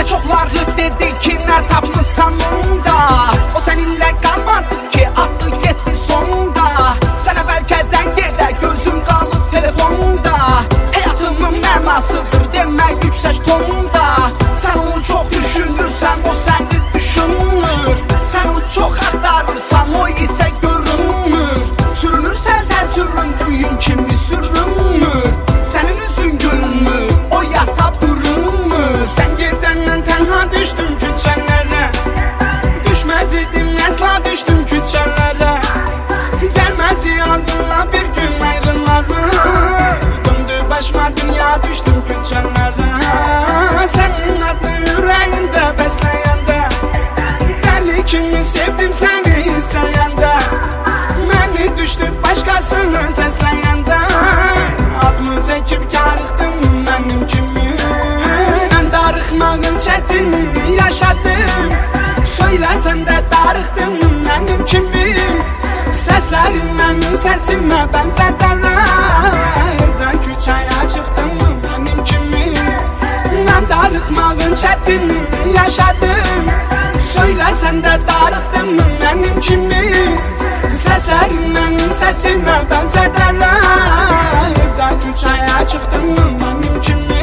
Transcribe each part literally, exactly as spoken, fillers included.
çoxları dedi ki nə tapmışsan onda. O səninlə qalmadı ki atdı getdi sonda. Sənə bəlkə zəng edə gözüm qalıb telefonda. Həyatımın mənasıdır demək yüksək tonda. Sən onu çox düşünürsən, o səni düşünmür. Sən onu çox axtarırsan, o isə görünmür. Sürünürsən sən süründüyün kimi sürünmür. Sənin üzün gülmür, o yasa bürünmür. Sən gedəndən tənha düşdüm küçələrə. Düşməz idim əsla düşdüm küçələrə. Gəlməzdi ardına bir gün ayrılarım. Döndü başıma dünya düşdüm küçələrə. Sənin adlı ürəyində bəsləyəndə. Dəli kimi sevdim səni istəyəndə. Məni düşdü başqasını səsləyəndə. Adımı çəkib karıxdım mənim kimi. Mən darıxmağın çətinini yaşadım. Söyləsən də darıxdım mənim kimi. Səslərin mənim səsimə bənzədərlər. Evdən küçəyə çıxdım mənim kimi. Mən darıxmağın çətinini yaşadım. Söyləsən də darıxdım mənim kimi. Səslərin mənim səsimə bənzədərlər. Evdən küçəyə çıxdım mənim kimi.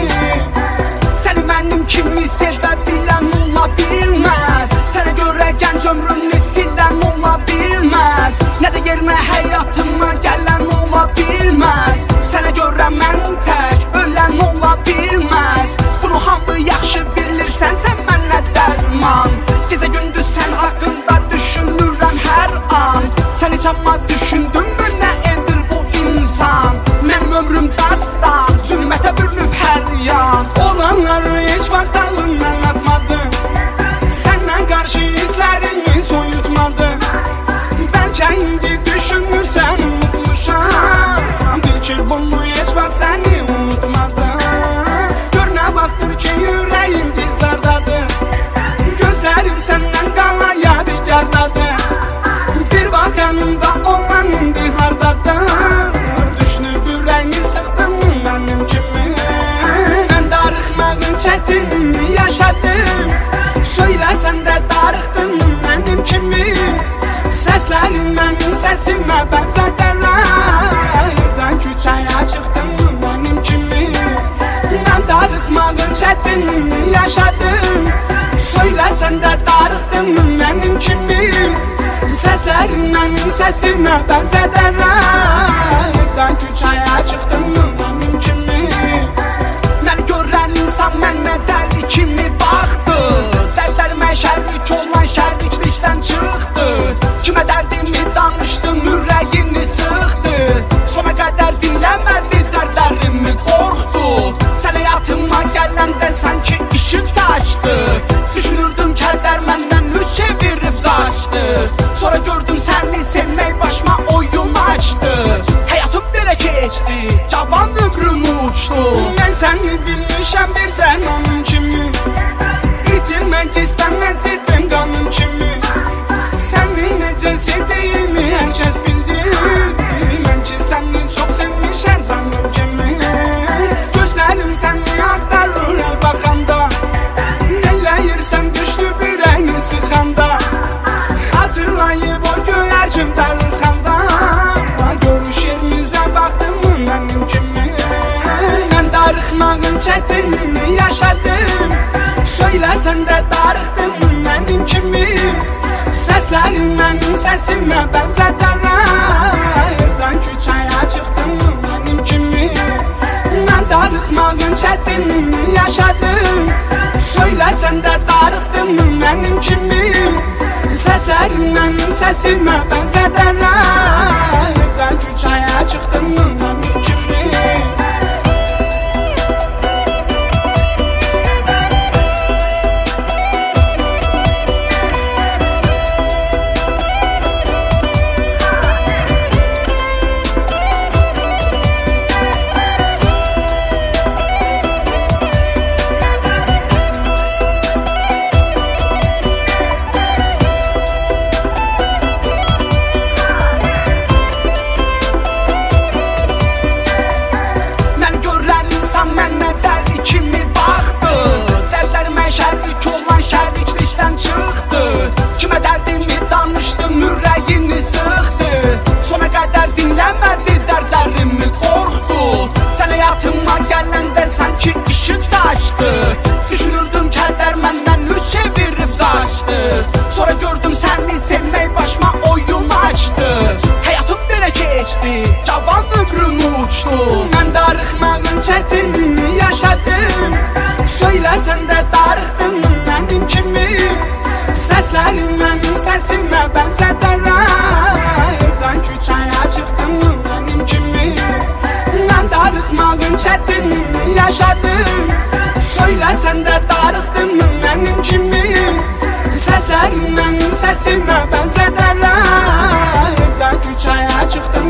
Səni mənim kimi sevə bilən ola bilməz. Sənə görə gənc ömrümünü silən ola bilməz. Nə də yerinə həyatıma gələn ola bilməz. Sənə görə mən tək ölən ola bilməz. Bunu hamı yaxşı bilirsən, sən mənə dərman. Gecə gündüz sən haqqında düşünürəm hər an. Sən heç amma düşündünmü nə edir bu insan? Mənim ömrüm dastan, zülmətə bürünüb hər yan. Olanları heç vaxt alından atmadım. Səndən qarşı hisslərimi soyutmadım. Bəlkə indi düşünürsən unutmuşam. Bil ki bunu heç vaxt səni unutmadım. Gör nə vaxtdır ki ürəyim dizardadır. Gözlərim səndən qala yadigardadır. Bir vaxt yanımda olan indi hardadır. Düşünüb ürəyini sıxdım mənim kimi. Mən darıxmağın çətinini yaşadım. Söyləsən də darıxdım mənim kimi. Səslərin mənim səsimə bənzədərlər. Evdən küçəyə çıxdım mənim kimi. Mən darıxmağın çətinini yaşadım. Söyləsən də darıxdım mənim kimi. Səslərin mənim səsimə bənzədərlər. Evdən küçəyə çıxdım mənim kimi. Məni görən insan mənə dəli kimi baxdı. Dərdlərimə şərrik olan şərriklikdən çıxdı. Kimə dərdimi danışdım, ürəyini sıxdı. Sona qədər dinləmədi, dərdlərimi qorxdu. Sən həyatıma gələndə sanki işim saçdı. Düşünürdüm kəllər məndən üz çevirib qaçdı. Sonra gördüm səni sevmək başıma oyun açdı. Həyatım belə keçdi, cavan ömrüm uçdu. Mən səni bilmişəm bir dərmanım kimi. İtirmək istəməz idim qanım kimi. Səni necə sevdiyimi hər kəs bildi. Mən ki səni çox sevmişəm sandım kimi. Gözlərim səni axtarır hər baxanda. Neyləyirsən düşdü ürəyini sıxanda. Xatırlayıb o göyərçin darıxanda. Görüş yerimizə baxdım mənim kimi. Mən darıxmağın çətinini yaşadım. Söyləsən də darıxdım mənim kimi. Səslərin mənim səsimə bənzədərlər. Evdən küçəyə çıxdım mənim kimi. Mən darıxmağın çətinini yaşadım. Söyləsən də darıxdım mənim kimi. Səslərin mənim səsimə bənzədərlər. Evdən küçəyə çıxdım mənim kimi. darıxdım. Söyləsən də darıxdım mənim kimi. Səslərim mənim səsimə bənzədərlər. Evdən küçəyə çıxdım.